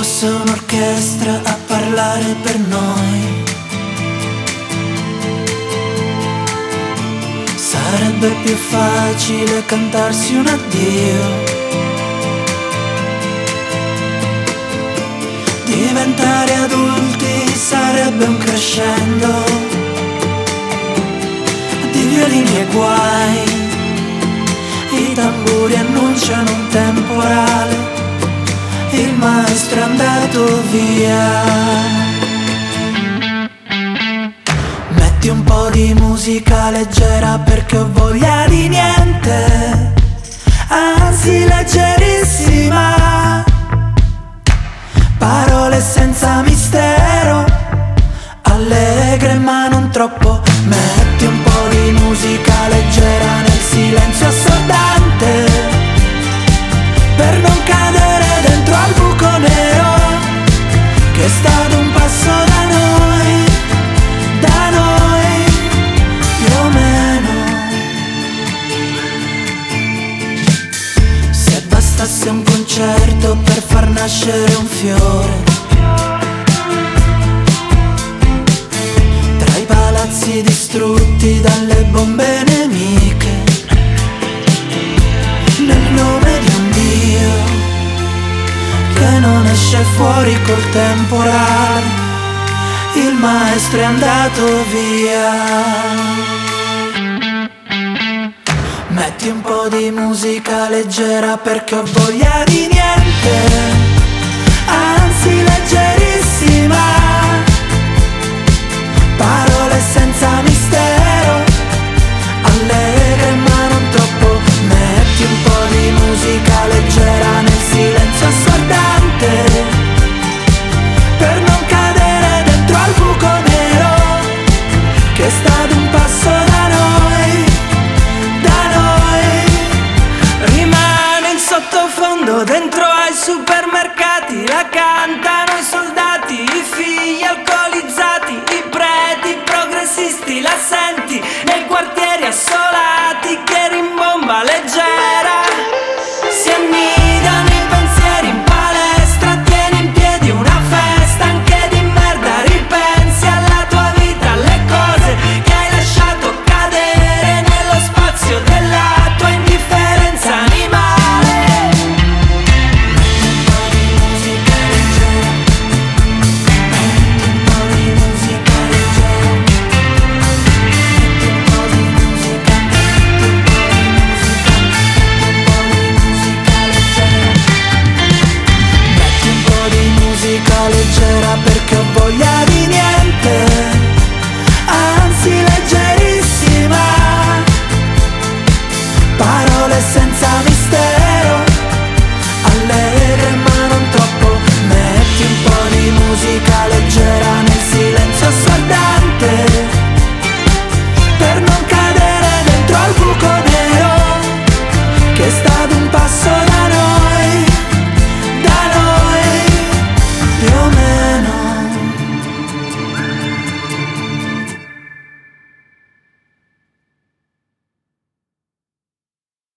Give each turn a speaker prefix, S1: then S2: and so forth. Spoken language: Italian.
S1: fosse un'orchestra a parlare per noi, sarebbe più facile cantarsi un addio. Diventare adulti sarebbe un crescendo di violini e guai. I tamburi annunciano un temporale, il maestro è andato via. Metti un po' di musica leggera perché ho voglia di niente, anzi leggerissima. Parole senza mistero, allegre ma non troppo. Metti un po' di musica leggera nel silenzio assordante, per non cadere dentro al buco nero che è stato un passo da noi più o meno. Se bastasse un concerto per far nascere un fiore, tra i palazzi distrutti dalle bombe nemiche, nel nome di un Dio che non esce fuori col temporale, il maestro è andato via. Metti un po' di musica leggera perché ho voglia di niente, anzi leggerissima. Parole senza mistero, allegre ma non troppo. Metti un po' di musica leggera nel silenzio assordante, per non cadere dentro al buco nero che è stato un passo da noi. Rimane in sottofondo dentro ai supermercati, la cantano i soldati, i figli alcolizzati, i preti progressisti, la senti nei quartieri assolati che rimbomba leggera. Si annidano i pensieri in palestra, tieni in piedi una festa anche di merda. Ripensi alla tua vita, alle cose che hai lasciato cadere nello spazio della tua indifferenza animale. Metti un po' di musica leggera, metti un po' di musica leggera, metti un po' di musica, metti un po' di musica leggera. Metti un po' di musica leggera perché ho voglia di niente, anzi leggerissima. Parole senza mistero, allegre ma non troppo. Metti un po' di musica leggera nel silenzio assordante, per non cadere dentro al buco nero che è stato un passo